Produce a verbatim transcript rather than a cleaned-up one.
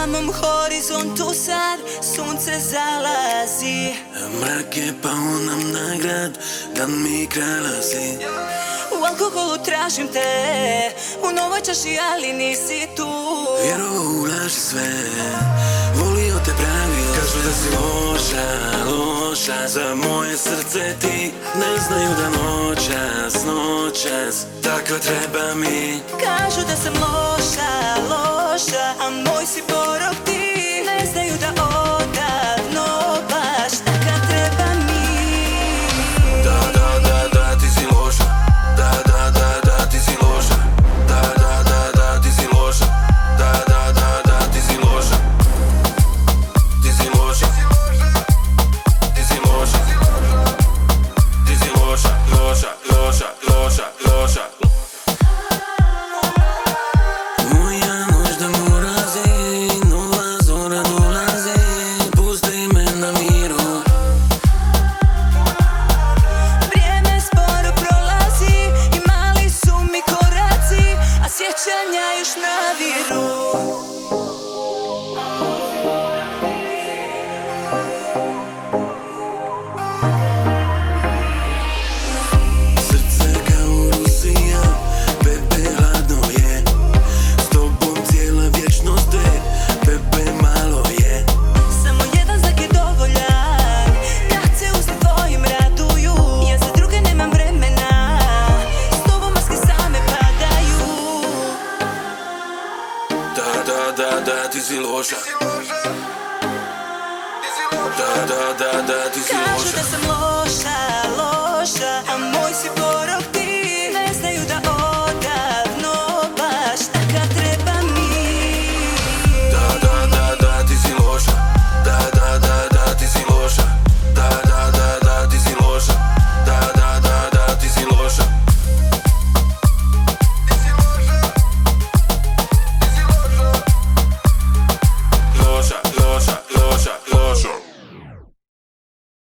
samom horizontu sad sunce zalazi. Mrak je pao nam na grad, dan mi krala si. U alkoholu tražim te, u novoj čaši, ali nisi tu. Vjerovo u laži sve, volio te pravio. Kažu da si loša, loša, za moje srce ti ne znaju da noćas, noćas takva treba mi. Kažu da sam loša, loša, a moj si porok ti. Ne znaju da odavno baš takva treba mi. Da, da, da, da, ti si loša. Da, da, da, da, ti si loša. Da, da, da, da, ti si loša. Da, da, da, da, ti si loša. Ti si loša. Ti si loša. Ti si loša, loša, loša, loša, loša. Moja noć da morazi, nova zora dolazi, pusti me na miru. Vrijeme sporo prolazi i mali su mi koraci, a sjećanja još naviru. Srce kao Rusija, bebe hladno je. S tobom cijela vječnost je, bebe malo je. Samo jedan znak je dovoljan, kad se usne tvojim raduju. Ja za druge nemam vremena, s tobom maske same padaju. Da, da, da, da, ti si loša. Da, da, da, da, ti si Kažu loša. da sam loša, loša, a moj si porok